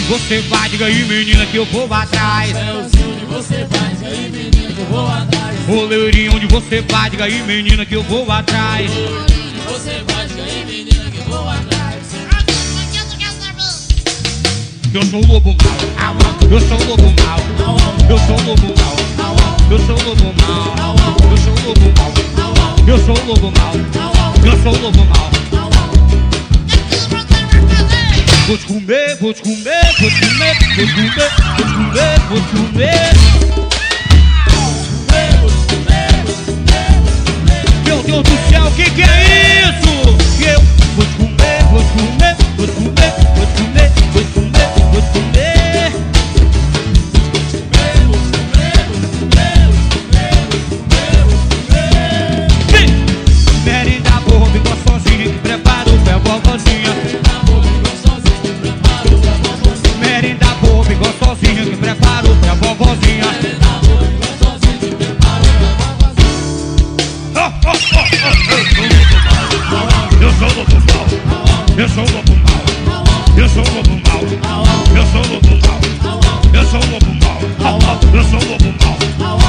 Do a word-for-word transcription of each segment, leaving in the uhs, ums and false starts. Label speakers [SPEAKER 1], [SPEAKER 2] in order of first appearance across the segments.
[SPEAKER 1] você vai, diga aí, menina, que eu vou atrás.
[SPEAKER 2] Chapeuzinho, onde você vai, diga aí, menina, que eu vou atrás.
[SPEAKER 1] Ô loirinho, onde você vai, diga aí, menina, que eu vou atrás.
[SPEAKER 2] Onde você vai, diga aí, menina, que eu vou atrás.
[SPEAKER 1] Eu sou o lobo mau, eu sou o lobo mau, eu sou o lobo mau, eu sou o lobo mau, eu sou o lobo mau, eu sou o lobo mau, eu sou o lobo mau. Vou te comer, vou te comer, vou te comer, vou te comer, vou te comer, vou te comer. Meu Deus do céu, o que que é isso? Eu vou te comer, vou te comer, vou te comer, vou te comer, vou te comer, vou te comer. Mary da boa, ficou sozinha, que prepara o pé, vovozinha. Mary da boa, ficou sozinha, que prepara o pé, vovozinha. Eu sou o lobo mau, eu sou o lobo mau, eu sou o lobo mau, eu sou o lobo mau, eu sou o lobo mau, eu sou o lobo mau.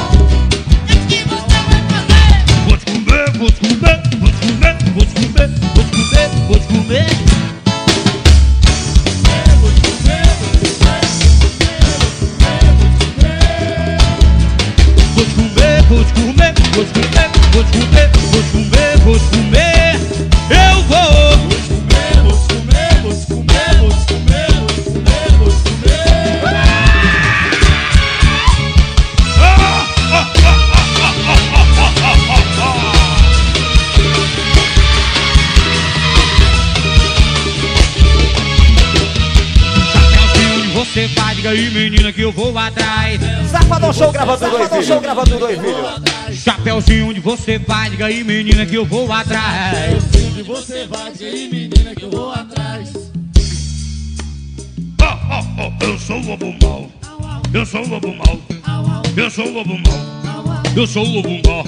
[SPEAKER 1] Vou te comer, vou te comer, vou te comer, vou te comer, vou te comer, vou te comer. Vou te comer, vou te comer, vou te comer, vou te comer, vou te comer, vou te comer. Eu vou! Vou te comer, vou te comer, vou te comer, vou te comer, vou te comer, vou te comer. Chapeuzinho, onde você vai, diga aí, menina, que eu vou atrás.
[SPEAKER 3] Safadão Show gravando dois, filho. Show gravando dois, filho.
[SPEAKER 1] Chapeuzinho, onde você vai, diga aí, menina, que eu vou atrás.
[SPEAKER 2] Onde você vai, diga aí, menina, que eu vou atrás.
[SPEAKER 1] Oh, oh, oh, eu sou o lobo mau, eu sou o lobo mau, eu sou o lobo mau, eu sou o lobo mau.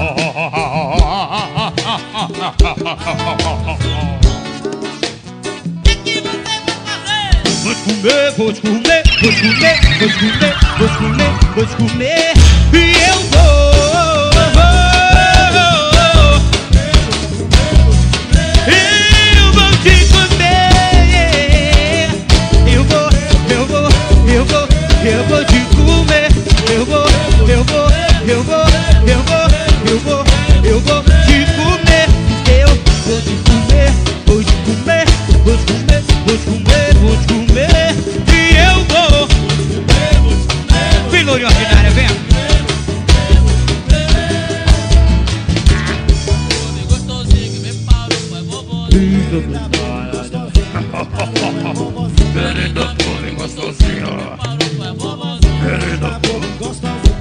[SPEAKER 1] Vou te comer, vou te comer, vou te comer, vou te comer, vou te comer, vou te comer. E eu vou. Eu vou te comer. Eu vou, eu vou, eu vou, eu vou te comer. Eu vou, eu vou, eu vou, eu vou, eu vou, eu vou te comer. Eu vou te comer, vou te comer, vou te comer, vou te comer, vou te comer. E eu vou. Vem, loirinha ordinária, vem. Querida porra, gostosinha. Querida porra, gostosinha.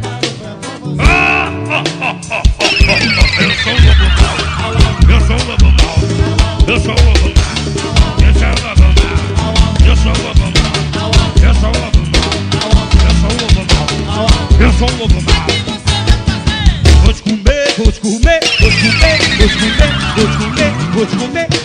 [SPEAKER 1] Eu sou o lobo mau, eu sou o lobo mau, eu sou o lobo mau, eu sou o lobo mau, eu sou o lobo mau, eu sou o lobo mau, eu sou o lobo mau, eu sou o lobo mau. Vou te comer, vou te comer, vou te comer, vou te comer, vou te comer, vou te comer.